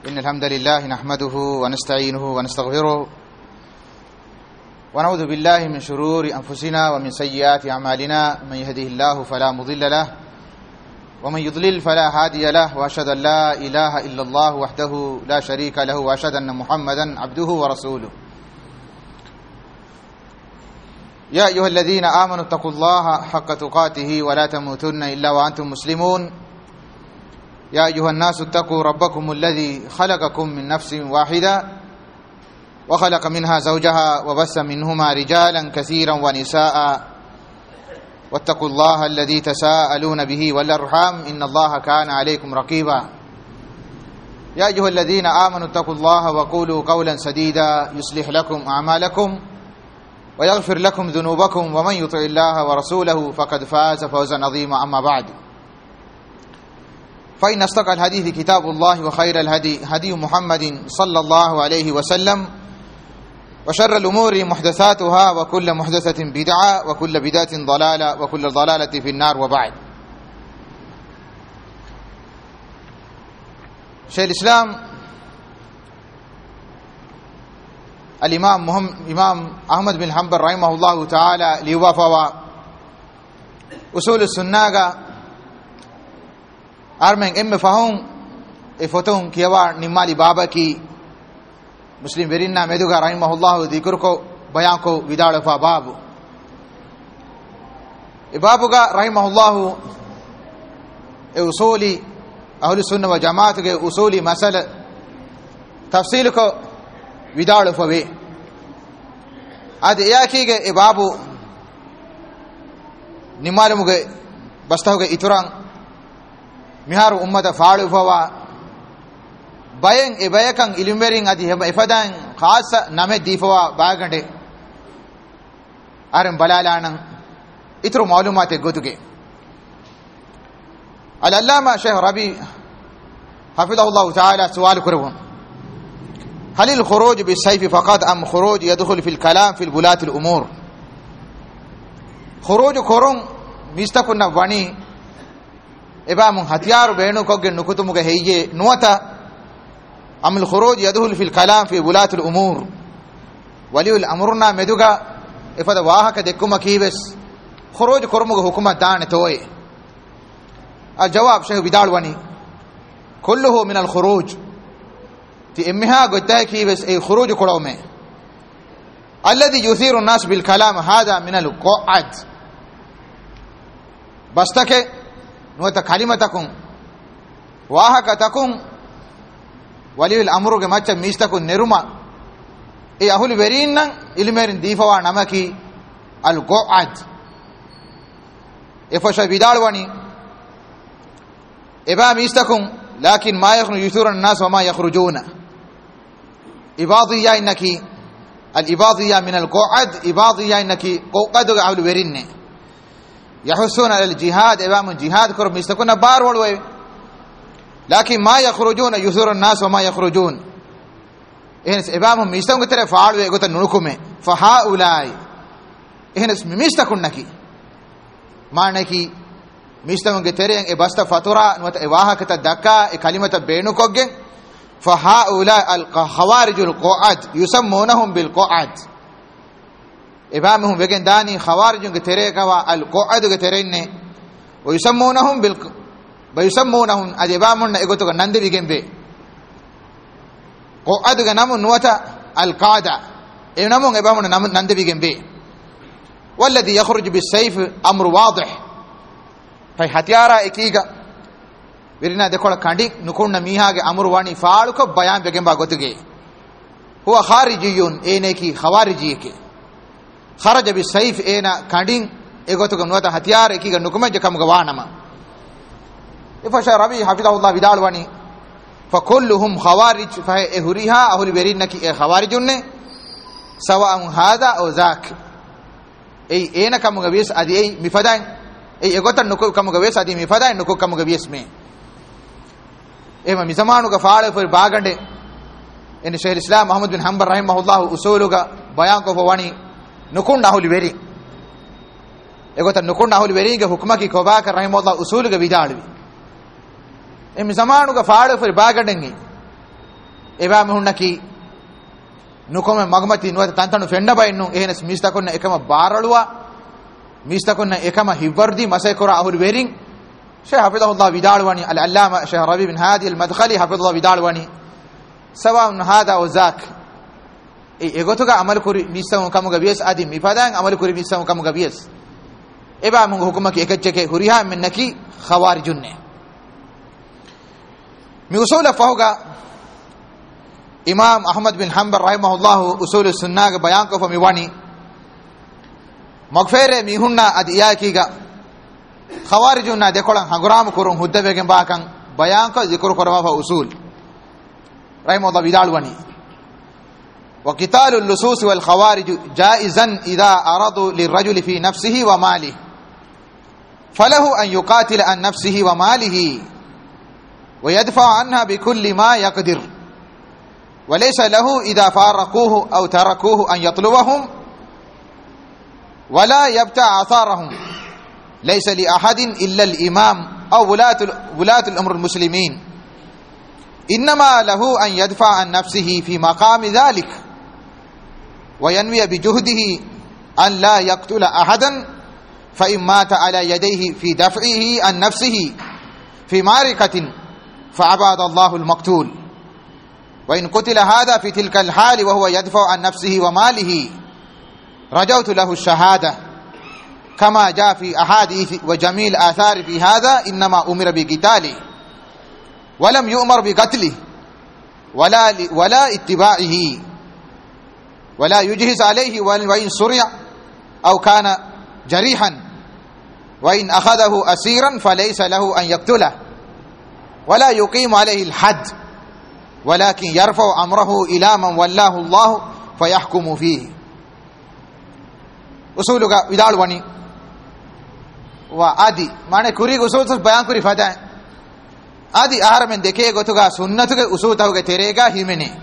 إن الحمد لله نحمده ونستعينه ونستغفره ونعوذ بالله من شرور أنفسنا ومن سيئات أعمالنا من يهده الله فلا مضل له ومن يضلل فلا هادي له وأشهد أن لا إله إلا الله وحده لا شريك له وأشهد أن محمدا عبده ورسوله يا أيها الذين آمنوا اتقوا الله حق تقاته ولا تموتن إلا وأنتم مسلمون يا أيها الناس اتقوا ربكم الذي خلقكم من نفس واحدة وخلق منها زوجها وبث منهما رجالا كثيرا ونساء واتقوا الله الذي تساءلون به والأرحام إن الله كان عليكم رقيبا يا أيها الذين آمنوا اتقوا الله وقولوا قولا سديدا يصلح لكم أعمالكم ويغفر لكم ذنوبكم ومن يطع الله ورسوله فقد فاز فوزا عظيما أما بعد فإن أصدق الحديث كتاب الله وخير الهدي هدي محمد صلى الله عليه وسلم وشر الأمور محدثاتها وكل محدثة بدعة وكل بدعة ضلالة وكل ضلالة في النار وبعد شيخ الإسلام الإمام إمام أحمد بن حنبل رحمه الله تعالى ليوافوا أصول السنة armen emme fahum e foton kiyawa nimali baba ki muslim berinna meduga rahimahullah dhikr ko bayan ko vidala fa babu e babuga rahimahullah e usuli ahli sunna wa jamaat ke usuli masala tafsil ko vidala fa we ade yaki ge e babu nimali muge bastahuge ituran miharu ummata faalu fawa bayen e bayakan ilimberin adi heba ifadan khasa name difawa bagande aran balalanan itru malumat gotuge al-allama shaykh rabi hafidhahullah ta'ala sual kurun هل الخروج بالسيف فقط ام خروج يدخل في الكلام في البلاد الامور خروج كورون مستكنا بني إبام هتيار بينو كوجن نكتمو كهيجي نوتا أم الخروج يدخل في الكلام في ولاة الأمور ولي الأمرنا مدوغا إفاد واها كدكما كيبس خروج كرمو حكومة دان توي الجواب شيخ بدالواني كله من الخروج تي إمها قلتها كيبس أي خروج كرومي الذي يثير الناس بالكلام هذا من القعد بستك نوتا كلمتكم واهكتكم ولي الامر के मच्चा मिस्तकु निरुमा ए अहुल वेरीन इलमेरिन दीफवा नमकी अल गोअद एफशा विदालवानी एबा मिस्तकुम لكن ما يثير الناس وما يخرجون إباضية إنك الإباضية من القعد إباضية إنك قعد أهل ويرين يحسون على الجهاد إمام الجهاد كرم يستكون بار والوي لكن ما يخرجون يثير الناس وما يخرجون إهنس إمامهم يستكون ترى فعال ويقول نلكم فهؤلاء إهنس مستكون نكي ما نكي مستكون ترى إبسط فاتورا نوت إواها كتدكا كلمة بينو كوجن فهؤلاء الخوارج القعد يسمونهم بالقعد إمامهم بيجن داني خوارج كتريكوا القعد كترينه ويسمونهم أجبامنا إقولك نند بيجن بي قعد كنامو نوتا القاعدة إمامهم إمامنا نند بيجن بي والذي يخرج بالسيف أمر واضح فهتيارا إكيغا ورنا دكولا كاندي نكون نميها أمر واني فعلك بيان بيجن باغوتوغي هو خارجيون إنكي خوارجيكي خرج بالسيف اينا كاندين ايغوتو نوتا هتيار اكيغا نكما جكم غوانما افشا ربي حفظه الله بدالواني فكلهم خوارج فهريها اهل بيرينكي خوارجون سواء هذا او ذاك اي اينا كم غبيس ادي اي مفدان اي ايغوتا نكو كم غبيس ادي مفدان نكو كم غبيس مي ايما مزمانو غفال فر باغند ان شيخ الاسلام محمد بن حنبل رحمه الله اصولغا بيان کو فواني نكون نحول بيري اگوتا نكون نحول بيري کے حکمہ کی کوبا کر رحمہ اللہ اصول کے بدالوی ام زمانو کا فاڑ فر باگڈنگی eba mehunnaki nukome magmati nuwata tantanu fenna bayinnu ehnes mistakonna ekama baraluwa mistakonna ekama hibwardi masaykora ahur verin Sheikh Hafidhahullah vidalwani al-allama Sheikh Rabi bin Hadi al-Madkhali Hafidhahullah vidalwani sawa hada wa zak egotuga amal kuri misam kamuga bies adi mifadan amal kuri misam kamuga bies eba mun hukumaki ekacheke huriha minnaki khawarijunne mi usula fahuga Imam Ahmad bin Hanbal rahimahullah usul sunnah ke bayan ko famiwani magfere mi hunna adiyakiga khawarijunna dekolan haguram kurun huddabegen bakan bayan ko zikr korwa fa usul rahimahullah bidalwani وقتال اللصوص والخوارج جائزا إذا أرادوا للرجل في نفسه وماله فله أن يقاتل عن نفسه وماله ويدفع عنها بكل ما يقدر وليس له إذا فارقوه أو تركوه أن يطلبهم ولا يبتع آثارهم ليس لأحد إلا الإمام أو ولاة الأمر المسلمين إنما له أن يدفع عن نفسه في مقام ذلك وينوي بجهده أن لا يقتل أحدا فإن مات على يديه في دفعه عن نفسه في معركة فعباد الله المقتول وإن قتل هذا في تلك الحال وهو يدفع عن نفسه وماله رجوت له الشهادة كما جاء في أحاديث وجميل آثار في هذا إنما أمر بقتاله ولم يؤمر بقتله ولا اتباعه ولا يجهز عليه وإن سرع أو كان جريحا وإن أخذه أسيرا فليس له أن يقتله ولا يقيم عليه الحد ولكن يرفع أمره إلى من ولاه الله فيحكم فيه أصولك بدالوني وآدي معنى كوري أصول بيان كوري فدا آدي آهر من دكيه غتوغا سنتك أصول تهوغا تيريغا هيمني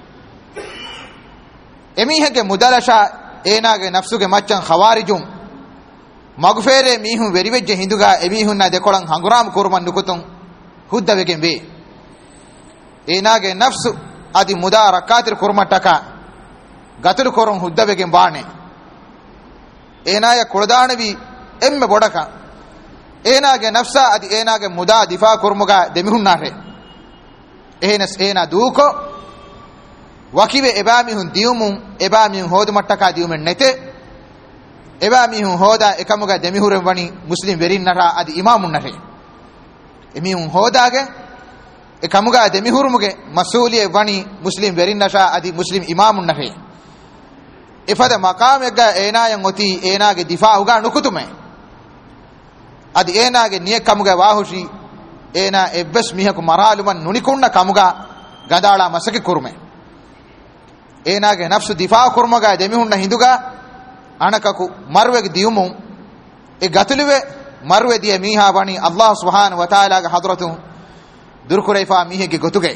එමිහගේ මුදලෂා ඒනාගේ නෆ්සුගේ මච්චන් ඛවාරිජුම් මග්ෆේරේ මීහුන් වෙරිවෙජ්ජ හිඳුගා එමිහුන්නා දෙකොලන් හංගුරාම කුරුමන් නුකුතුන් හුද්දවෙගෙන් වේ ඒනාගේ නෆ්සු අදි මුදා රකාතිර කුරුමට්ටක ගතුරු කුරුන් හුද්දවෙගෙන් වානේ ඒනාය කුරදානවි එම්මෙ බොඩක ඒනාගේ නෆ්සා අදි ඒනාගේ මුදා දිෆා කුරුමුගා දෙමිහුන්නාරේ එහෙනස් ඒනා දූකෝ wakibe ebamihun diumun ebamihun hodu mattaka diumen nete ebamihun hoda ekamuga demihuren wani muslim verin nara adi imamun nare emihun hodage ekamuga demihurumuge masuliye wani muslim verin nara adi muslim imamun nare ifada maqamega enayan oti enage difa uga nukutume adi enage niyekamuga wahushi ena ebbes mihaku maraluman nunikunna kamuga gadala masake kurume ඒනාගේ නෆ්සු දිෆා කුර්මගා දෙමිහුන්න හිඳුගා අනකකු මර්වෙග දියුමුන් ඒ ගතුලුවේ මර්වෙ දිය මීහා වනි අල්ලාහ් සුබ්හානහු වතාලාගේ හදරතුන් දුර්කුරයිෆා මීහෙගේ ගොතුගේ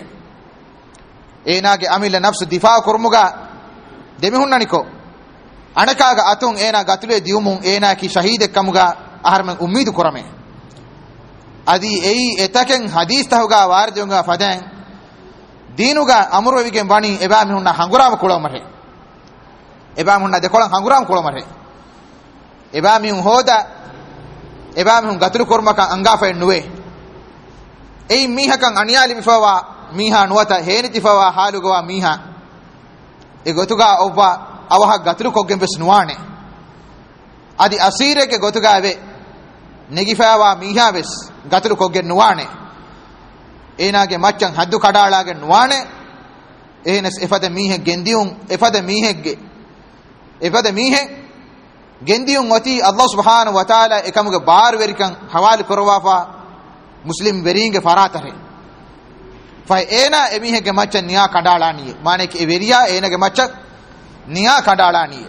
ඒනාගේ අමිල නෆ්සු දිෆා කුර්මගා දෙමිහුන්නනිකෝ අනකාගේ අතුන් ඒනා ගතුලුවේ දියුමුන් ඒනා කි ශහීදෙක් කමුගා අහර්මන් උම්මීදු කරමේ අදි එයි එතකෙන් හදීස් තහුගා වාර්ජුන්ගා ෆදෙන් දීනුගා අමුරවිගෙන් වණි එබා මිහුන්න හංගුරාම කුලමරේ එබා මිහුන්න දෙකොලන් හංගුරාම කුලමරේ එබා මිහුන් හෝදා එබා මිහුන් ගතුරු කර්මක අංගාෆෙන් නුවේ එයි මීහකන් අනියාලි මිෆවා මීහා නුවත හේනිතිෆවා හාලුගවා මීහා ඒ ගොතුගා ඔබ්වා අවහ ගතුරු කොග්ගෙන් බස් නුවානේ අදි අසීරේගේ ගොතුගා වේ නෙගිෆාවා මීහා බස් ගතුරු කොග්ගෙන් නුවානේ ඒනාගේ මච්චන් හද්දු කඩාලාගේ නුවානේ එහෙනස් එපද මීහෙ ගෙන්දියුන් එපද මීහෙ ගෙන්දියුන් ඔති අල්ලාහ් සුබ්හානහු වතාලා එකමුගේ බාර් වෙරිකන් හවාලි කරවාෆා මුස්ලිම් වෙරින්ගේ ෆරාතරේ ෆයි ඒනා එමිහෙගේ මච්චන් නියා කඩාලානිය මානේ කේ වෙරියා ඒනගේ මච්චක් නියා කඩාලානිය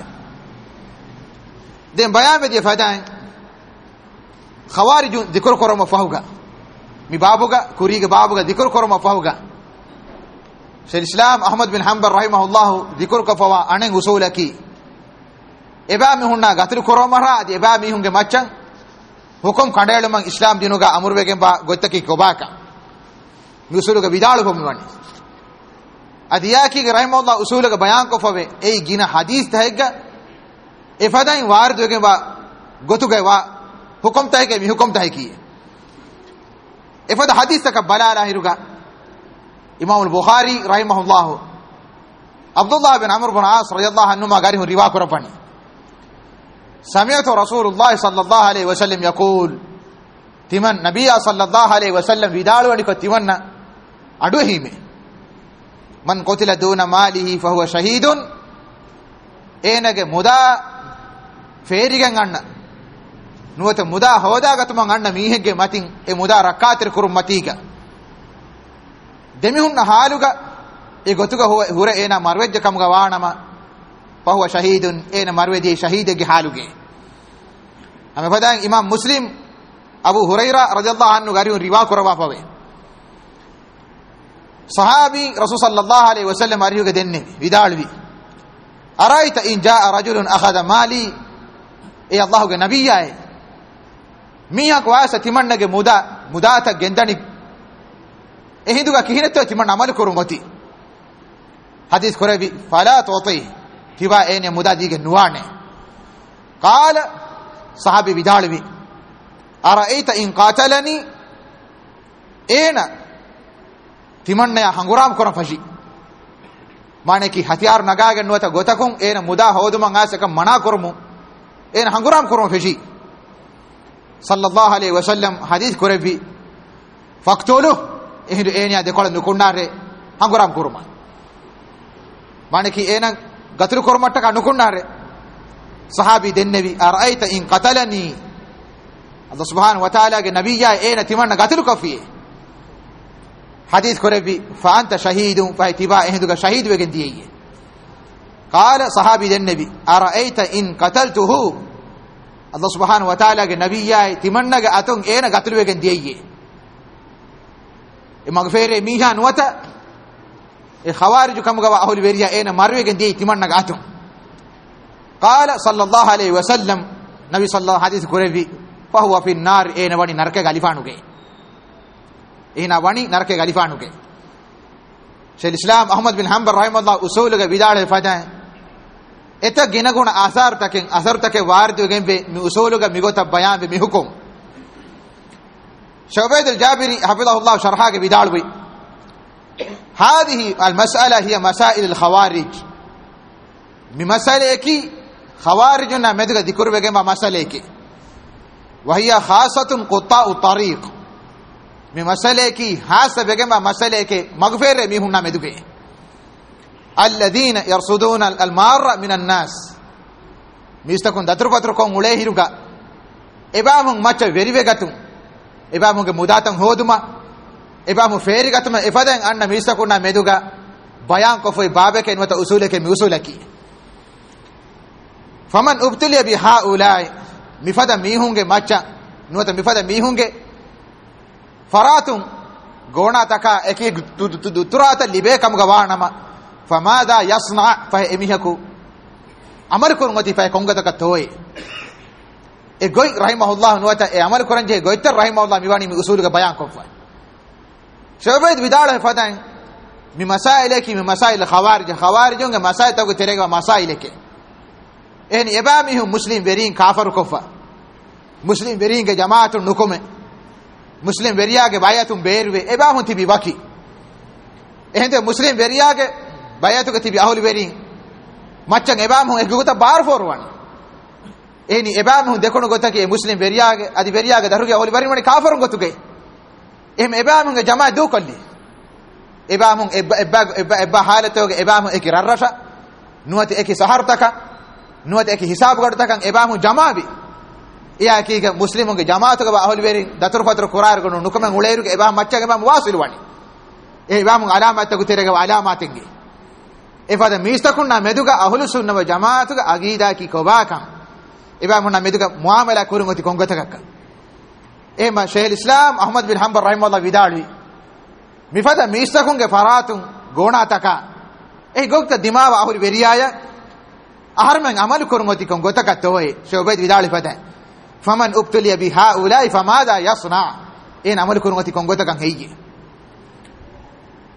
දැන් බයා වෙදිය ෆදාන් ඛවාරිජුන් දික්ර කරම ෆහුගා mi babuga kuriga babuga dhikr korma fahuga Shaykh Islam Ahmad bin Hanbal rahimahullah dhikr ka fawa anen usulaki eba mi hunna gatru korma ra adi eba mi hunge maccan hukum kandelum Islam dinuga amurwegen ba gottaki kobaka mi usuluga vidalu kommi wani adiyaki rahimahullah usuluga bayan ko fave ei gina hadith tahegga ifadai warduge wa gotuge wa hukum tahege mi hukum taheki ifada hadith taka balala hiruga imam al-bukhari rahimahullah abdullah bin amr bin as radiyallahu anhu ma gari riwa korapani sami'tu rasulullah sallallahu alaihi wasallam yaqul timan nabiyya sallallahu alaihi wasallam vidalu ani ko timanna adu hime man qutila duna malihi fa huwa shahidun enage muda ferigen anna nuwata muda hoda gatuman anna mihege matin e muda rakatir kurum matiga demihunna haluga e gotuga hure ena marwejja kamuga waanama fa huwa shahidun ena marweje shahidege haluge ame fadan imam muslim abu huraira radhiyallahu anhu gari riwa korwa pave sahabi rasul sallallahu alaihi wasallam ariyuge denne vidalwi araita in jaa rajulun akhadha mali e allah ge nabiyya miya ko asa timannage mudata gendani ehiduga kihinetto timanna amal kurungoti hadith korebi fala tuti tiba ene mudadige nuwane qala sahabi vidalwi araita in qatalani ena timanna ya hanguram koran fashi mane ki hatiyar nagaage nuwata gotakun ena muda hoduma ngasaka mana kormu ena hanguram koran fashi sallallahu alaihi wasallam hadith korebi faqtulu ehdu enia de kola nukundare hanguram kurma mane ki ena gatru kormatta ka nukundare sahabi dennebi araita in qatalani Allah subhanahu wa ta'ala ge nabiyya ena timanna gatru kafi hadith korebi fa anta shahidun fa itiba ehdu ga shahid wegen diye qala sahabi dennebi araita in qataltuhu Allah subhanahu wa ta'ala ge nabiyya timanna ga atun ena gatru wegen diye e magfere mihan wata e khawarij kam ga ahul beriya ena marwe gen diye timanna ga atun qala sallallahu alaihi wasallam nabi sallallahu hadith korebi fa huwa fi an-nar ena wani narke galifanuge ena wani narke galifanuge shaykh islam ahmad bin hanbal rahimahullah usul ge bidal fada eta gina guna asar take wardu gembe mi usul ge migota bayan be mi hukum شعبيد الجابري حفظه الله شرحه بدالوي هذه المسألة هي مسائل الخوارج بمسألة كي خوارجنا مدغ ذكر بجمع مسألة كي وهي خاصة قطاع الطريق بمسألة كي خاصة بجمع مسألة كي مغفر ميهنا مدغ الذين يرصدون المار من الناس ميستكون دتركون مولهيرغا ابامون ماچ ويريبغتون ebamuge mudatan hoduma ebamu feri gatuma efaden anna misakuna meduga bayan ko foi babeke enwata usuleke mi usulaki faman ubtiliya bi haulai mifada mihunge macha nuwata mifada mihunge faratun gona taka eki turata libe kam gawanama famada yasna fa emihaku amar kurngoti fa kongata ka toy e goy rahimahullah nuwata e amal koranje goytar rahimahullah miwani mi usul ga bayan ko fa shabaid bidala fadan mi masaileki mi masail khawarij nga masail tagu terega masaileke en ebami hu muslim berin kafir ko fa muslim berin ga jamaatun nukume muslim beriya ge bayatun berwe ebamu tibi baki ehde muslim beriya ge bayatu ga tibi ahul berin maccan ebamu e gota bar forwan eni ebamu dekono gotake muslim beriyaage adi beriyaage daruge holi bari mani kafirun gotuge em ebamu ge jama do kolli ebamu ebba halatoge ebamu ekirarrasha nuwati eki sahartaka nuwati eki hisab godtakan ebamu jamabi iya kiga muslimun ge jamaatuge ba holi beri datur patru qurar gonu nukamen uleiruge ebamu macca ge ebamu wasil wani ebamu alamatu guterege alamatinge efada mistakunna meduga ahlus sunna wa jamaatuge agida ki kobakan ibamuna meduga muamala kurungoti kongotakakka ema shaykh islam ahmad bin hanbal rahimahullah vidalwi mifada mistakunge faratun gona taka e gokta dimawa ahuri beriyaya aharman amal kurungoti kongotaka toy shaykh vidalwi fata faman ubtuliya bi haula famada yasna en amal kurungoti kongotakan heyje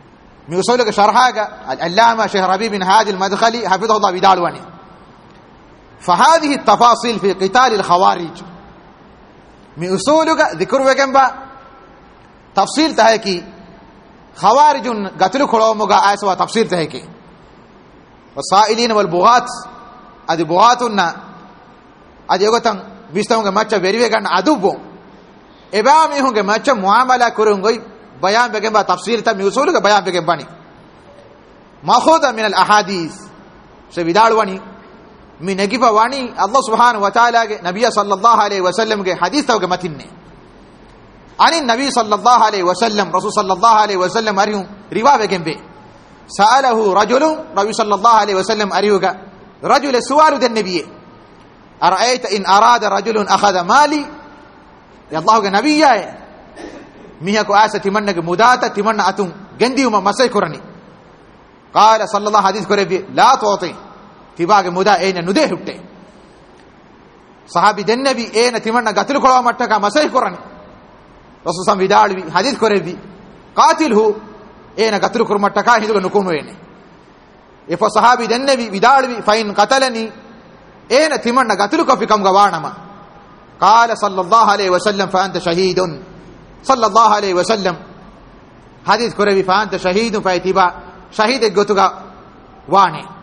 mi usuluga sharhaga al-allama Sheikh Rabi bin Hadi al-Madkhali hafidhahullah bidalwani. فهذه التفاصيل في قتال الخوارج mi usuluga dhikru wegemba tafsil taheki khawarijun gatulu kolomuga aysa tafsil taheki wasailin wal bughat adi bughatuna adi yogotan bistaunga macha verive ganna adubo eba mi hunge macha muamala kurungoi bayan begemba tafsil ta mi usuluga bayan begembani makhudha min al ahadith se vidalwani mi negiba wani Allah subhanahu wa ta'ala ge nabiy sallallahu alaihi wasallam ge hadith tawge matinne ani nabi sallallahu alaihi wasallam rasul sallallahu alaihi wasallam ariyum riwaye gembe sa'alahu rajulun nabi sallallahu alaihi wasallam ariyuga rajul suwalu den nabiy ara'aita in arada rajulun akhadha mali ya Allah ge nabiyya miha ko asa timanna ge mudata timanna atun gendiuma masay kurani qala sallallahu hadith korebi la tu'ti tibage muda ena nude hutte sahabi den nabi ena timanna gatul kolawa mattaka masay kurani rasul sam vidalwi hadith korebi qatilhu ena gatul kur mattaka hiduga nukumu ene ifo sahabi den nabi vidalwi fa in qatalani ena timanna gatul ko fikam gawanama qala sallallahu alaihi wasallam fa anta shahidun sallallahu alaihi wasallam hadith korebi fa anta shahidun fa itiba shahid gotuga wani.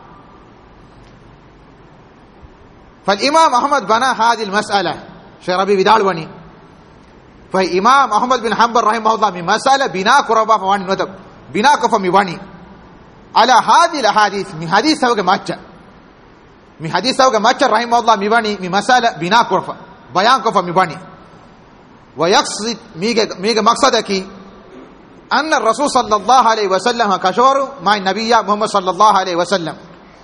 فالإمام أحمد بنى هذه المسألة شيخ ربي بدالوني فإمام أحمد بن حنبل رحمه الله من مسألة بناء قربا فواني نتب بناء كفا مباني على هذه الأحاديث من حديث سوق ماتشا من حديث سوق ماتشا رحمه الله مباني من مسألة بناء قربا بيان كفا مباني ويقصد ميغ مقصدك أن الرسول صلى الله عليه وسلم كشور مع النبي محمد صلى الله عليه وسلم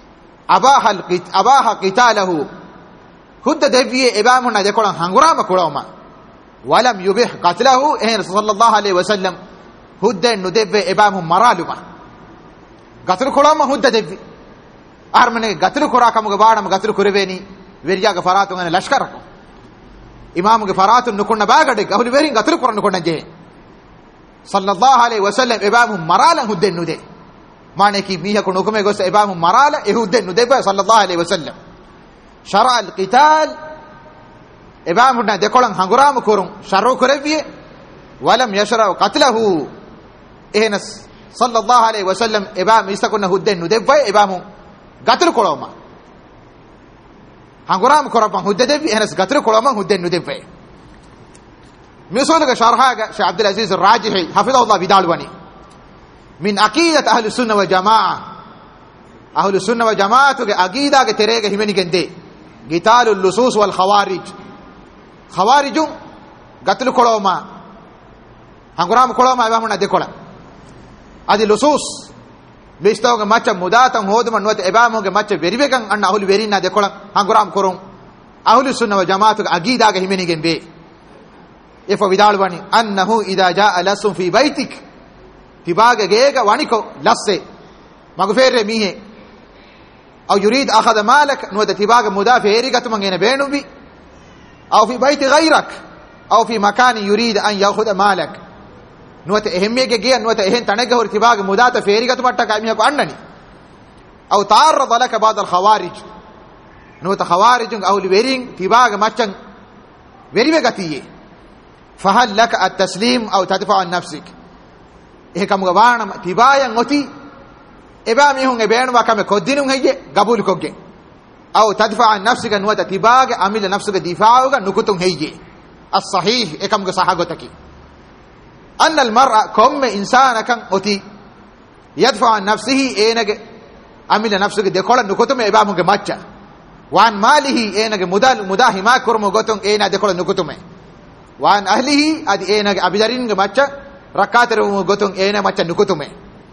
أباح قتاله هد دبيه إبامنا دكولان هنغرام كلوما ولم يبيح قتله إن صلى الله عليه وسلم هد ندب إبامهم مرالما قتل كلوما هد دبي أرمني قتل كراكم غبارم قتل كربيني ورجع غفراتو أنا لشكركم إمام غفراتو نكون باغدك أهل ويرين قتل كران نكون جه صلى الله عليه وسلم إبامهم مرالا هد ندب معنی کی میہ کو حکم ہے گوس ابام مرال یہود ندب صلی اللہ علیہ وسلم شرع القتال ابام نے دیکھلن ہنگرام کرن شرع کربی ولم يشرع قتله انس صلی اللہ علیہ وسلم ابام استكن هود ندب ابام قتل کولما ہنگرام کرن هود ندب انس قتل کولما هود ندب مثال کا شرح شیخ عبد العزيز الراجحي حفظه الله بدالوني من عقيدة أهل السنة والجماعة أهل السنة والجماعة عقيدة كتيرة همني كندي قتال اللصوص والخوارج خوارج قتل كلوما هنغرام كلوما إبامنا دكولا هذه اللصوص بيستوى ماتش مداتا هودما نوت إبامه ماتش بريبكان أن أهل برينا دكولا هنغرام كروم أهل السنة والجماعة عقيدة همني كندي يفو بدالواني أنه إذا جاء لص في بيتك تباغ جيغا وانيكو لسه مغفر ميه او يريد اخذ مالك نو تباغ مدافع هيرغت من بينو بي او في بيت غيرك او في مكان يريد ان ياخذ مالك نو اهميه جي نو اهن تنغ هور تباغ مدافع هيرغت مت كايمه كو انني او تعرض لك بعض الخوارج نو خوارج او لبيرين تباغ مچن ويريغتيه فهل لك التسليم او تدفع عن نفسك ehkam gawana tibayan oti eba mi hun ebenu wakame kodinun heye gabul kogge aw tadfa an nafsika nuwata tibage amila nafsuka difa'uga nukutun heye as-sahih ekam ga sahagotaki an al-mar'a kum insana kan oti yadfa an nafsihi enage amila nafsuka dekola nukutume eba mun ga macha wan malihi enage mudahima kurmu gotun ena dekola nukutume wan ahlihi adi enage abidarin ga macha ركاتر غوتون اينا ما تنكتمه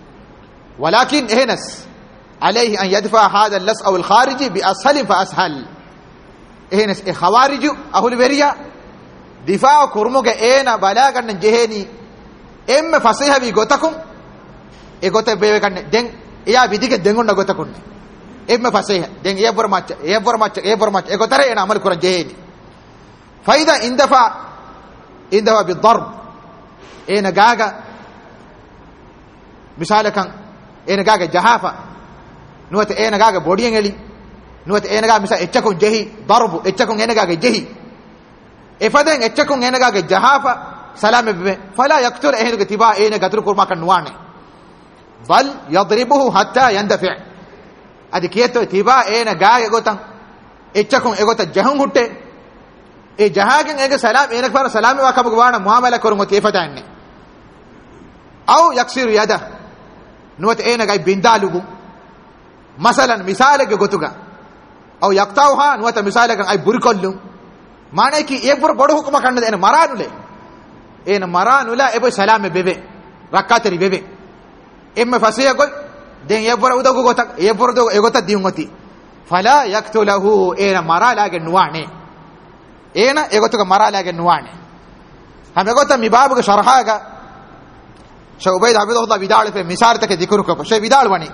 ولكن اهنس عليه ان يدفع هذا اللص او الخارج باسهل فاسهل اهنس خوارج اهل بريا دفاع كرموغه اينا بلاغن جهني ام فصيح بي غوتكم e gote bebe kan den iya bidige dengonda gota kunne emme faseha den e bormacca e gotare ena amal kuran jeheni faida indafa bidarb ena gaga misalakan enagaga jahafa nuwata enagaga bodiyen eli nuwata enaga misal echakun jehi darbu echakun enagaga jehi efaden echakun enagaga jahafa salame be fala yaqtul ehnuga tiba ene gatur kurma kan nuwane bal yadribuhu hatta yandafi adi kiyeto tiba ene gaage gotan echakun egota jahun hutte e jahagen ege salam ene fara salame wa kabuga wana muamala kurun oti efadanne aw yaksiru yada nuwata enaga bindalugu masalan misalege gotuga aw yaqtauha nuwata misalagan ay burikollum mane ki ekfor bodu hukuma kannade ene maranule ene maranula ebo salame bebe rakateri bebe emme fasiya gol den yebora udagu gotak yebora do egota diungoti fala yaqtulahu ene maralage nuwane ene egotuga maralage nuwane hame gota mi babuga sharhaga shaubayd hafidhullah bidal pe misar take dhikru ko shay bidal wani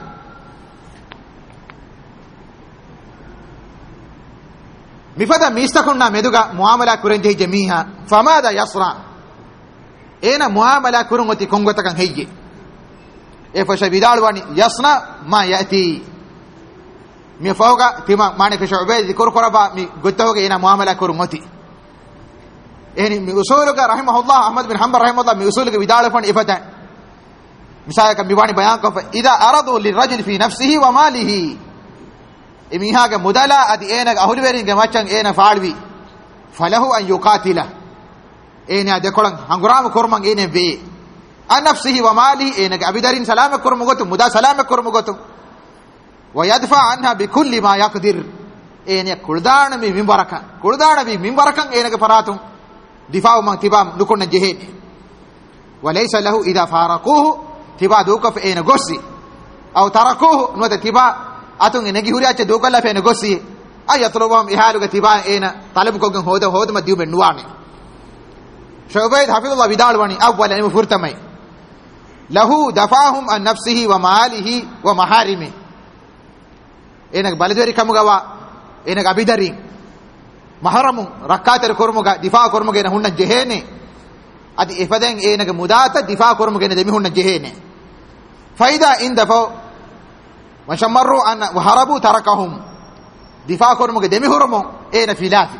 mifada mistakonna meduga muamala kurende jamiha famada yasra ena muamala kurungoti kongota kan heyje e fa shabidal wani yasna ma yati mi fawga tima mane ke shu'bay dhikr koraba mi gotoge ena muamala kurungoti eni mi usuluga rahimahullah ahmad bin hanbal rahimahullah mi usuluga bidal fani ifata misala kan biwani bayan ko idha aradu lirajul fi nafsihi wa malihi imihaga mudala adi ena ahulwerin ge machan ena faalwi falahu an yuqatila ena de kolan hanguram korman ene be an nafsihi wa mali ena ge abidarin salama kormugotu muda salama kormugotu wa yadfa anha bi kulli ma yaqdir ena kuldana mi minbarakan ena ge faratum difa'u man tibam nukonna jehede wa laysa lahu idha faraquhu tibadu ka fa ena gossi aw tarakuhu no de tiba atun enegi huriyache dokalla fene gossi ayatlubum ihaluga tiba ena talab kogen hoda ma diu bennuwane shubayd hafidhullah bidal wani awwalan mufurtamay lahu dafahum an nafsihi wa malihi wa maharimi ena baladwari kamugawa ena abidari maharamu rakater kormuga difa kormuga ena hunna jehene adi ifaden ena mudata difa kormuga ena demi hunna jehene faida indafa وشمروا أن وهربوا تركهم دفاع كرمك دمي هرموا أين فيلافي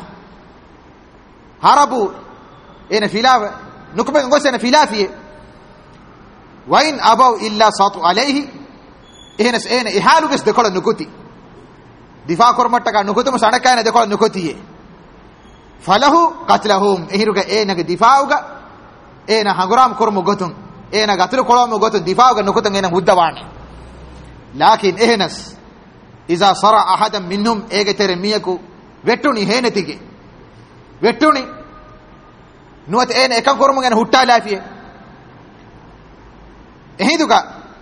هربوا أين فيلاف نكمل نقول أين فيلافي وإن أبوا إلا ساطوا عليه أين إحالوا بس دخل النكوتي دفاع كرمك تكا نكوتي مسانا كائن دخل النكوتي فله قتلهم إهرك أين دفاعك أين هنغرام كرمك قتن أين قتل كرمك قتن دفاعك نكوتن أين مدواني لكن إهنس إذا صرع أحدا منهم إيجتر ميكو ويتوني هينتيجي ويتوني نوت إين إكان كورمون أنا هوتا لافيه إهيدوكا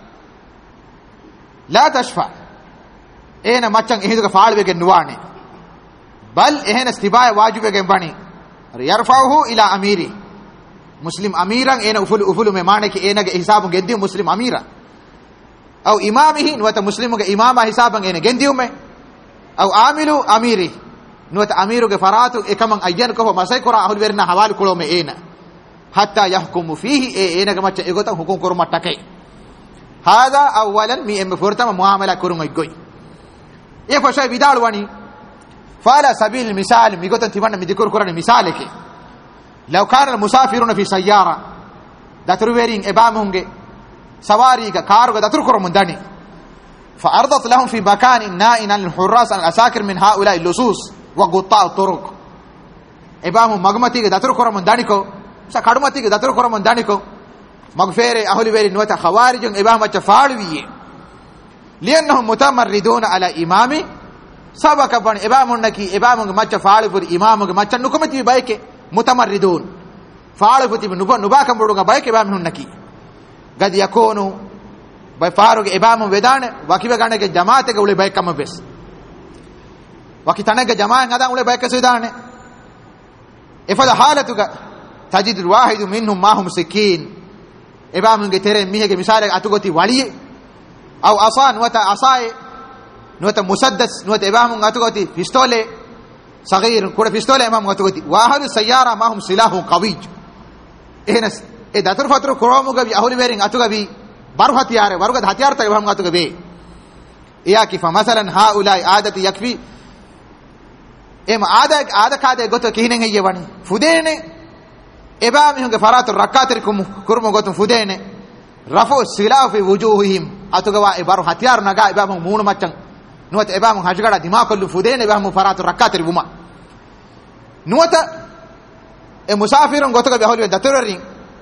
لا تشفع إين ماتشان إهيدوكا فعل بيجن نواني بل إهنس تباي واجب بيجن باني يرفعه إلى أميري مسلم أميرا إين أفلو ممانك إينك حساب جدي مسلم أميرا أو إمامه نوت مسلم إمام حسابا إن جنديومه أو عامل أميره نوت أميره فراتو إكمن أيان كفو مسيكرا أهل ورنا حوال كلهم إينا حتى يحكم فيه إينا كما تيغوتا حكم كرما تكي هذا أولا مي إم فرتما معاملة كرما يقوي يفشاي بدال واني فعلى سبيل المثال ميغوتا تيوانا مذكر قرآن مثالك لو كان المسافرون في سيارة داترويرين إبامهم سواريك كارغ دتركر من دني فأرضت لهم في مكان نائن الحراس الأساكر من هؤلاء اللصوص وقطاع الطرق إبام مغمتي دتركر من دنيكو سكرمتي دتركر من دنيكو مغفير أهل بير نوت خوارج إبام تفاعلوية لأنهم متمردون على إمامي سبك بن إبام نكي إبام ما تفاعل في إمام ما تنكمتي بايك متمردون فاعل في نباكم بروغا بايك إبام نكي قد يكونوا بفاروق إمام ودان وكيف كان جماعة كولي بايك كم بس وكي تانك جماعة هذا كولي بايك سودان إفضل حالتك تجد الواحد منهم ما هم سكين إمام نجتري ميه كمثال أتوقتي ولي أو أصان نوتا أصاي نوتا مسدس نوتا إمام أتوقتي فيستولة صغير كل فيستولة إمام أتوقتي وأهل السيارة ما هم سلاح قوي إهنس إذا ترفتر كرامو قبي أهل بيرين أتوقبي baru hatiyare waruga hatiyar ta ibam gatuge be iya ki fa masalan haulai adati yakfi em aada kaade goto kihinen heye wani fudene ibam hunge faratu rakatir kurmo goto fudene rafu silaw fi wujuhihim atuga wa baru hatiyar naga ibam muunu maccan nuwata ibam hajgada dima kollu fudene ibam faratu rakatir buma nuwata e musafirun goto be holi datorin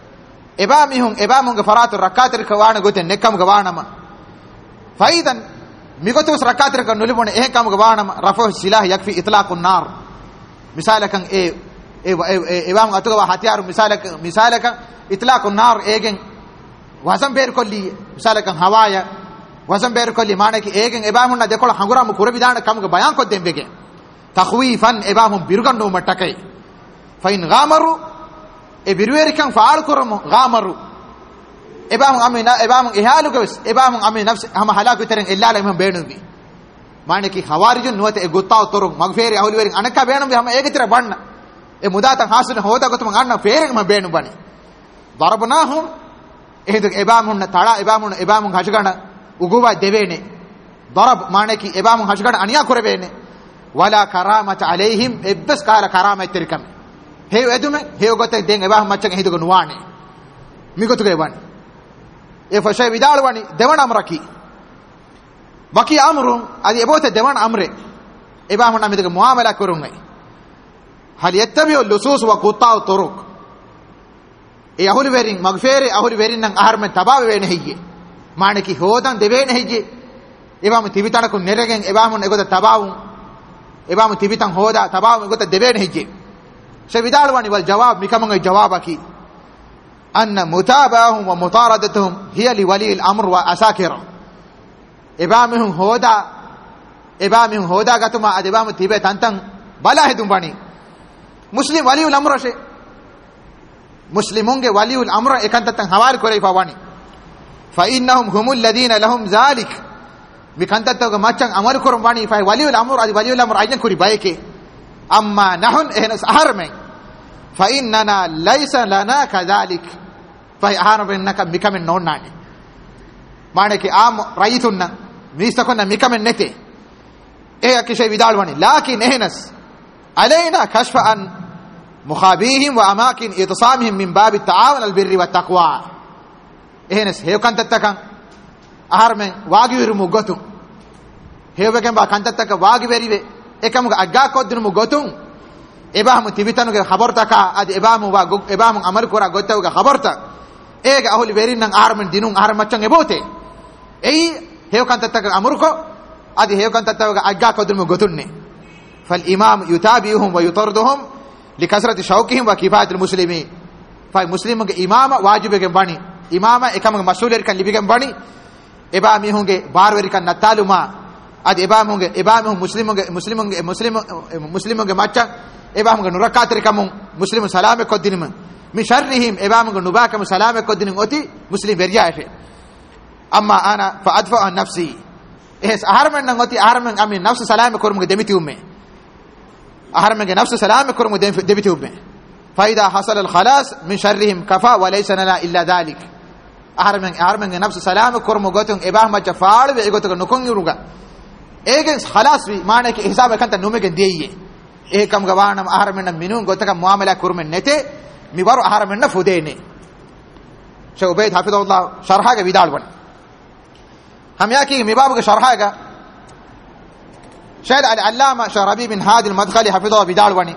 ibam ge faratu rakatir kawana goten nekkam ge wanama faidan migotu rakatir ka nulibone ehkam ge wanama rafu silah yakfi itlaqun nar misalakan ibam atuga wa hatiyar misalakan itlaqun nar egen wasan ber kolli misalakan hawaya wasan ber kolli manaki egen ibam na dekol hanguram kurabidana kam ge bayan ko dembege takhwifan ibam birganno matakai fa in ghamaru e birweri kan faal kuramo ghamaru ibam amina ibam ihalu gas ibam amina nafs hama halaku teren illa la imam beenugi manaki khawarijun nuwate e gottaw toru magferi ahuli werin anaka beenum hama egetira banna e mudatan hasun hoda gotum anna feren ma beenu bani darabnahum ehdu ibam hunna tala ibam hashgana uguwa devene darab manaki ibam hashgana aniya kurebene wala karamata alaihim ibs kala karama terkam hew edume hew gote den ibam maccan hidugo nuwane migotuge wani e fashay vidal wani dewan amraki baki amrun adi ebote dewan amre ibam na midugo muamala kurungai hal yattabi'u lusus wa quta'u turuq e ahuli verin magfere ahuli verin nan aharme tabawe wene hiyye maneki hodan devene hiyye ibam tibitana ko neregen ibam ne gote tabawun ibam tibitan hoda tabawun gote devene hiyye شبيدال واني والجواب مكمن جوابك أن متابعهم ومطاردتهم هي لولي الأمر وأساكر إبامهم هودا قتما أدبام تيبه تنتن بلا هدوم باني مسلم ولي الأمر شيء مسلمون ولي الأمر إكان تنتن حوال كوريفا واني فإنهم هم الذين لهم ذلك مكان تنتن مچن أمر كورم واني فهي ولي الأمر أدي ولي الأمر أيضا كوري بايكي أما نحن إهنس أهرمين فإننا ليس لنا كذلك فهي أهرمين نكا مكمن نون ناني معنى آم رأيتنا ميستكونا مكمن نتي إيه كشي بدال واني لكن إهنس علينا كشف عن مخابيهم وأماكن اتصامهم من باب التعاون البر والتقوى إهنس هيو كانت تتكن أهرمين واقي يرمو قطو هيو بكن با كانت تتكن واقي بريبه ekam ga agga ko dinu gotun ebahmu tibitanu ga khabarta ka ad ebamu amal kora gotaw ga khabarta ega ahuli berin nan armen dinun armachan ebote ei hew kan tatta ga amurko ad hew kan tatta ga agga ko dinu gotunne fal imam yutabi'uhum wa yutarduhum likasrati shawkihim wa kifayat al muslimin fa muslimun ga imama wajibe ga bani imama ekam ga masuler kan libigen bani ebami hunge barweri kan nataluma ad ibam muslimun ge macha ibam ge nurakatir kamun muslimun salame ko dinum min sharrihim ibam ge nubaka salame ko dinum oti muslim verjaafe amma ana fa adfa an nafsi es aharmen nan oti aharmen amin nafsu salame ko ge demiti umme aharmen ge nafsu salame ko ge demiti umme fa idha hasala al khalas min sharrihim kafa wa laysa lana illa dhalik aharmen ge nafsu salame ko gotun ibam macha faal be gotu nokon yuruga egen khalas bi maane ke hisab ekanta numege deiye ekam gawanam aharmen minun gotaka muamala kurmen nete mi baru aharmen na fudene Sheikh Ubayd hafidhullah sharha ga bidal wan ham yaki mi babu ga sharha ga Shaykh al-Allama Sharabi bin Hadi al-Madkhali hafidhullah bidal wani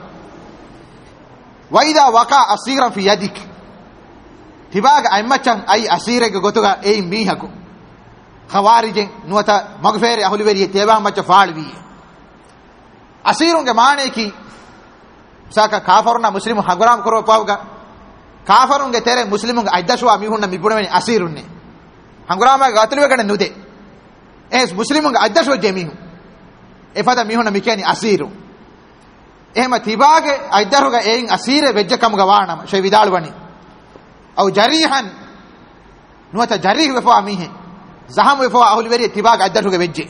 wa idha waqa asiran fi yadik tibaga aymachan ay asire ga gotuga e mihako khawarij nuata magfere ahli weri teba macha faalwi asirun ge maane ki saka kafaruna muslimu hagram koro pawga kafirun ge tere muslimun ge addashwa mi hunna mi bunweni asirunne hangurama ge atulwe gane nude es muslimun ge addashwa jemihu efada mi hunna mi keni asiru ehma tibage addaru ge ein asire vejja kam ge waana shay vidal wani aw jarihan nuata jarih we fa mi he زهم وفوا أهل بري تباك عدته كبجي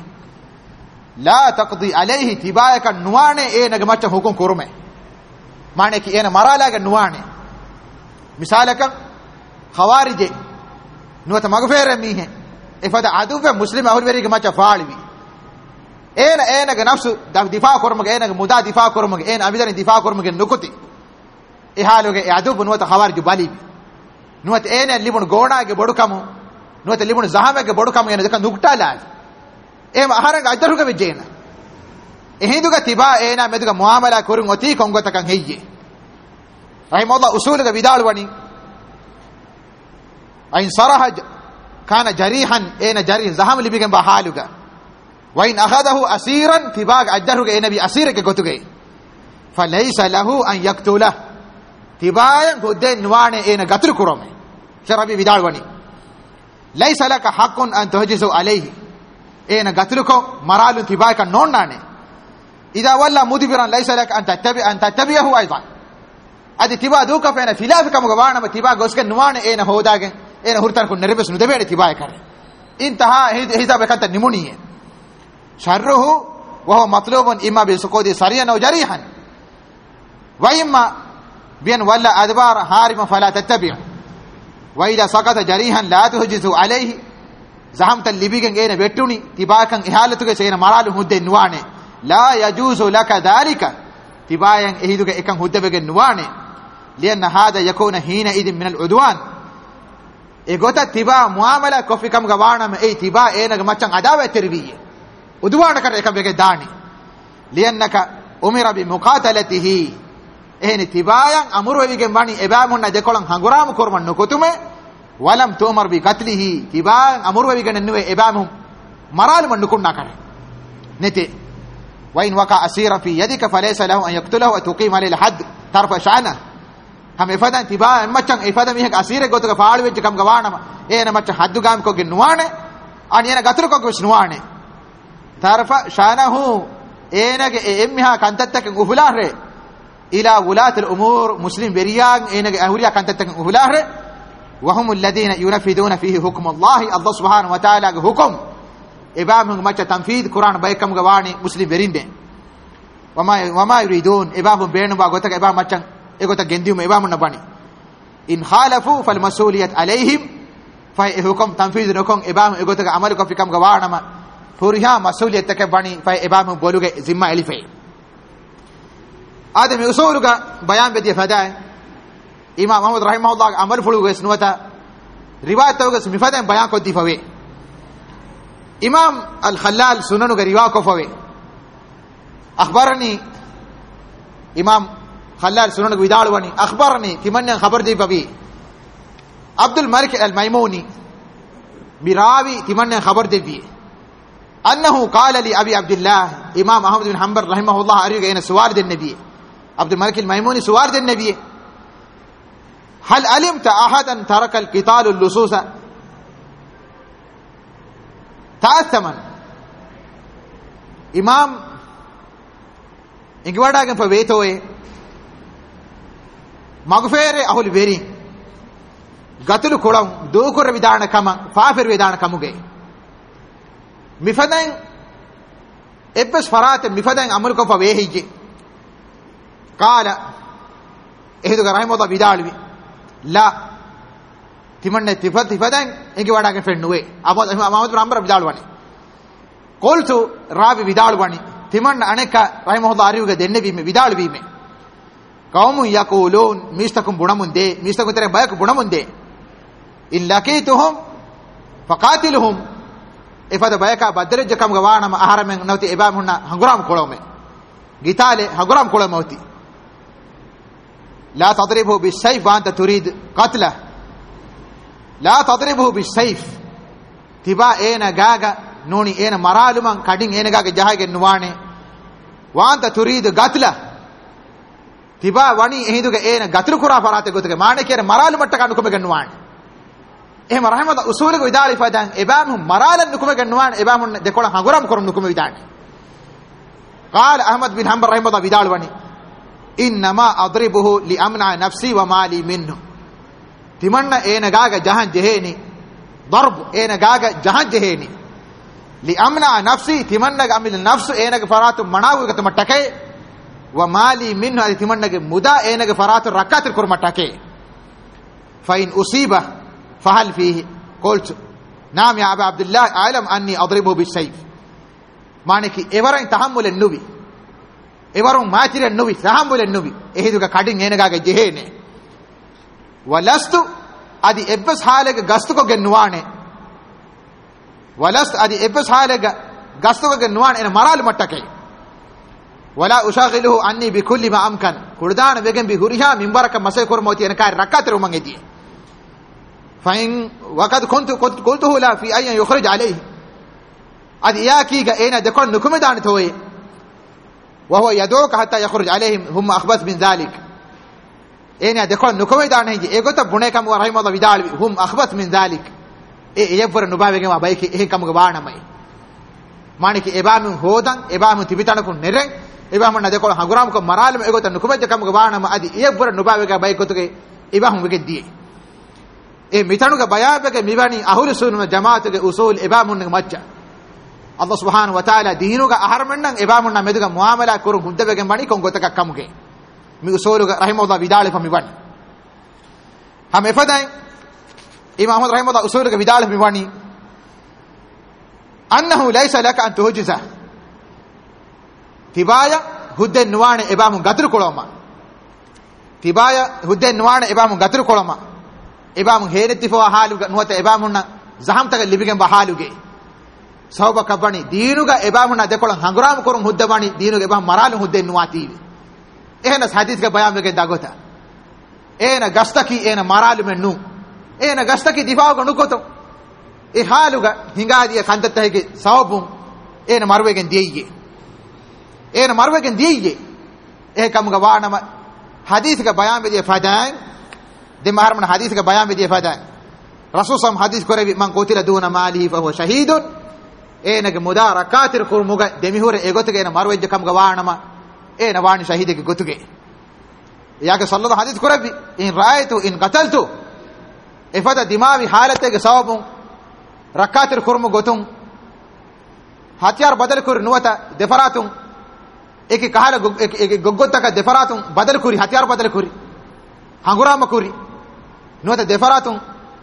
لا تقضي عليه تباك النوانة إيه نجمة حكم كرمه معنى كي إيه مرالا النوانة مثالك خوارج nuwata magfere mihe ifada aduve muslim ahul verige macha faaliwi ena ga nafsu difa kormage ena ga muda difa kormage ena abidani difa kormage nukuti e haluge e adubu nuwata khawarju balibi nuwata ena libun gonaage bodukamu nuwata libun zahamege bodukamu ena deka nuktala ema aharanga ajdaruge vejena ehinduga tiba ena meduga muamala korun oti kongota kan heyye rahimahullah usuluga vidalwani ain saraha kana jarihan ena jarih zaham libigen ba haluga wa in akhadahu asiran tibag ajdaruga ena bi asirake gotuge falaysa lahu an yaqtula tibayan godden nuwane ena gatul kurome sharabi vidalwani laysa laka haqqun an tuhjizu alayhi ena gatuluko maralu tibaka nonnane idha walla mudbiran laysa laka an tattabi'ahu aidan adi tiba duka fena filafika mugwana ma tiba goske nuwane ena hodage ena hurtar kun nerebes nu debede tiba kare intaha hisabe kanta nimuniye sharruhu wa huwa matlubun imma bi suqudi sariyan aw jarihan wa imma bian walla adbar harima fala tattabi' wa idha saqata jarihan la tuhjizu alayhi zahamta libigen ena bettuni tibakan ihalatuge sena maralu hudde nuwane la yajuzu laka dhalika tibayan ehiduge ekan huddebege nuwane lianna hada yakuna hina idin min al-udwan egota tiba muamala kofikam gawana me ei tiba ena machan adawa terbiye udwana kar ekam bege dani liannaka umira bi muqatalatihi ehni tibayan amuru wege mani ebamunna dekolan hanguram korman nokotume walam tu'mar bi qatlihi tibayan amuru wege nenwe ebamum maral man nukunna kare nete wa in waqa asira fi yadika falaysa lahu an yaqtulahu wa tuqima lil hadd tarfa sha'na ham efadan tibayan machan efadan mihek asire gotuga faali wejje kam gawana ena machan haddu gam ko gennuwane ani ena gaturu ko gesnuwane tarfa sha'nahu enage emmiha kantattaken ufulahre ila wulat al umur muslim beriyang enage ahuriya kantattaken ufulahre wa hum alladhina yunafiduna fihi hukm Allah subhanahu wa ta'ala ge hukum ibam macha tanfid quran baykam gawani muslim berinde wama yuridun ibam beenu ba gotaka ibam machan egota gendium ibam nabani in khalafu fal mas'uliyat alayhim fa hukum tanfid nokon ibam egota amal ko fikam gawana ma puriha mas'uliyat take bani fa ibam boluge zimma elife adam usuluga bayan bedi fada imam ahmad rahimahullah amal fuluge sunwata riwayat tawgas mifada bayan ko difawe imam al-khallal sunanu riwayat ko fawe akhbarani imam خلال سنن ويدالوني اخبرني كمن خبر دي ببي عبد الملك الميموني براوي كمن خبر دي بي انه قال لي ابي عبد الله امام احمد بن حنبل رحمه الله اريد ان سوار النبي عبد الملك الميموني سوار النبي هل علمت احدا ترك القتال اللصوص تاثما امام انغواداගෙන් فويتوي magfere ahul veri gatulu kolam dokor vidana kama faafir vidana kamuge mifadan ebbes farate mifadan amal ko fa wehije qala ehdu rahimahullah vidalwi la timanne tifadan enge wadagen fennuwe ahmad brahmar vidalwani qultu rabi vidalwani timanne aneka rahimahullah ariuge denne bime vidalwi me قوم يقولون ميستكم بنمنده ميستكم ترى بايك بنمنده ان لقيتهم فقاتلهم افدا بايكا بدرج كم غوانا ما احرم نوتي ابام هنا هغرام كولومه غيتاله هغرام كولوموتي لا تضربه بالسيف وانت تريد قتله لا تضربه بالسيف تبا اينا غاغا نوني اينا مرالمان كدين اينا غاغا جهاگه نوانه وانت تريد قتله tiba wani ehiduge ena gatru kura farate gotuge maane kere maralu matta kanu kume gannuwan ehma rahimahullah usuluge vidali fadan ebam maralan nukume gannuwan ebam dekola haguram korum nukume vidani qala ahmad bin hanbal rahimahullah vidal wani inma adribuhu li amna nafsi wa mali minhu timanna ena gaga jahan jeheni darb ena gaga jahan jeheni li amna nafsi timanna gamil nafsu ena ge faratu manawu gatama take ومالي منه اتمنى مدا اينغ فرات ركعت الكرمتاكي فإن أصيب فهل فيه قلت نعم يا أبا عبد الله أعلم أني أضربه بالسيف مانكي إبرين تحمل النبي إبرون ماتر النبي تحمل النبي إهدوك كادين هنگاك جهينه ولست أدي إبس حالك غستوك جنوانه ولست أدي إبس حالك غستوك جنوانه إن مرال متكي ولا أشاغله عني بكل ما أمكن كردان بيجن بهوريها من بركة مسيكور موتي أنا كار ركعت رومانجدي فإن وقد كنت قلته لا في أي يخرج عليه أدي ياكي أين دكون نكمل دان توي وهو يدعوك حتى يخرج عليهم هم أخبث من ذلك أين دكون نكمل دان هيجي إيقظ بنيكم ورحمة الله بدال هم أخبث من ذلك يبور نبابة ما بايك إيه كم غبارنا ماي مانك إبام هودان إبام تبيتانا كون نرين إبام ندكون هعورام كون مرالم إيقظ نكمل جكم غبارنا ما أدي يبور نبابة بايك كتوك إبام بيجديه إيه ميتانو كبايا بك ميباني أهول سون جماعة كأصول إبام نمجّا الله سبحانه وتعالى دينو كأحرمنا إبام نمدك معاملة كورم هندا بك ماني كون قطع كمك مي أصول رحمه الله بدال فميباني هم إفادين إمام أحمد رحمه الله أصول كبدال فميباني أنه ليس لك أن تهجزه تبايا هدى نوان إبام قدر كلامه تبايا هدى نوان إبام قدر كلامه إبام هيرتي فوا حالوك نوات إبامنا زحمة الليبيكن بحالوك سوبا كباني دينوك إبامنا دكولن هنغرام كورم هدى باني دينوك إبام مرال هدى نواتي إهنا حديث كبيان بك داغوتا إهنا غستكي إهنا مرال من نو إهنا غستكي دفاعك نوكوتو إحالوك هنغادي خندتهك سوبون إهنا مرويكن ديئي إهنا مرويكن ديئي إه كم غوانا حديث كبيان بك فادان دم هرمن حديث کا بیان میں دیا فائدہ ہے رسول صلی اللہ علیہ وسلم حدیث کرے من قتل دون ماله فهو شهيد اینک مدارکات القرمغ دمیہور ایگوتگے ن مروج کم گوانما این وانی شہید کے گتگے یا کہ صلی اللہ حدیث کرے ان رایت ان قتلت افدا دماغی حالت کے ثواب رکعت القرم گتم ہتھیار بدل کر نوتا دفراتم ایک کہال ایک گگوتا کا دفراتم بدل کری ہتھیار بدل کری ہنگرام کری نوتا دفراتم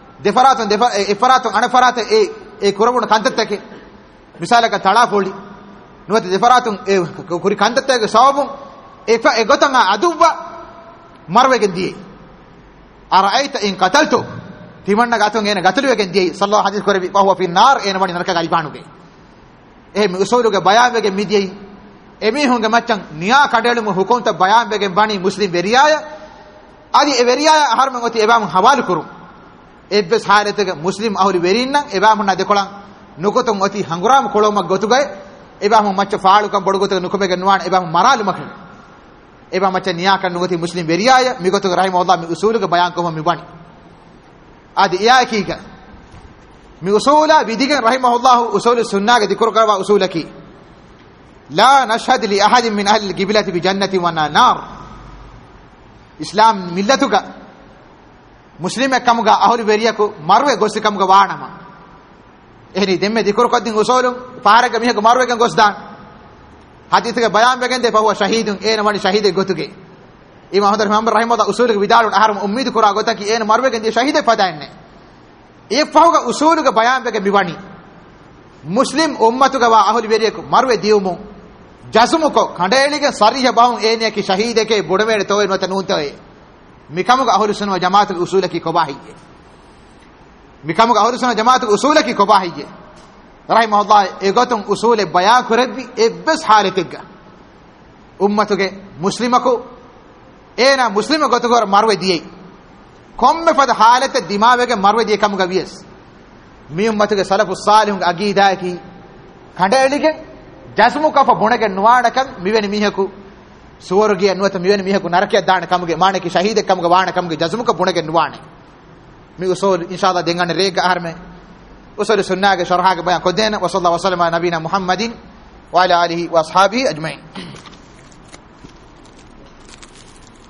انفرات اے قربون کانتتکے مثال کا تڑا پولی نوتا دفراتم کری کانتتکے ثواب ایفا ایگوتنگا ادوبا مروگن دی ارایت ان قتلت تیمننا گاتون گین گتلوگن دی صلی اللہ حدیث کرے وهو فی النار این ونی نرک گلی پانوگے اے اصولوگے بیان وگے میدی එමේ හොංග මච්චන් නියා කඩලුම හුකුම්ත බයාන් බගෙන් බණි මුස්ලිම් වෙරියාය আদি এ වෙරියාය අහර්මන් ඔති එබාම හවාලු කුරුම් එබ්බස් හාරතක මුස්ලිම් අහුරි වෙරින්නම් එබාම නදකොලන් නුකොතොන් ඔති හංගුරාම කොළොමක් ගොතුගයි එබාම මච්ච ෆාලුකම් බොඩගොතක නුකමෙක නුවාන එබාම මරාලු මකන එබාම මච්ච නියා කන් නුගති මුස්ලිම් වෙරියාය මිගොතක රහිමහුල්ලාහ මි උසූලක බයාන් කොම මි බණි আদি එයා කීක මි උසූලා විදිගෙන් රහිමහුල්ලාහ උසූල සුන්නාගේ දිකර කරවා උසූලකි لا نشهد لأحد من أهل القبلة بجنة ولا نار إسلام ملتك مسلم كمغا أهل بريكو مروي غوس كمغا وانما إهني دم ذكر قدين غسولم فارق ميه مروي كن غوسدان حديث کے بیان بگندے فهو شهيد اين وني شهيد گوتگے امام احمد رحمه الله اصول ودار احرم امید کرا گوتا کہ اين مروي گندے شهيد فدائنے یہ فهو اصول کے بیان بگ میوانی مسلم امت کا اهل بريكو مروي دیومو جسمکو کھنڈیلیگے صریح باہوں اینے کی شہید کے بڑویڑ توئے نوتا نونتوئے مکمک اہل سنت و جماعت الاصول کی کباہیے مکمک اہل سنت و جماعت الاصول کی کباہیے رحمہ اللہ ایگوتم اصول بیان کربی ابس حالتگا امت کے مسلمکو اینا مسلم گوتگور مروے دیئے کم فد حالت دماغ کے مروے دیئے کم گویس می امت کے سلف الصالح عقیدہ کی کھنڈیلیگے جسمو کف بونگے نوانکن میوین میہکو سورگی انوت میوین میہکو نرکے دان کمگے مانے کی شہید کمگے وان کمگے جسمو کا بونگے نوانے می اصول انشاءاللہ دینگان ریگ اہر میں اصول سنہ کے شرح کے بیان کو دینا وصلی اللہ وسلم علی نبینا محمد وعلی آلہ واصحابہ اجمعین.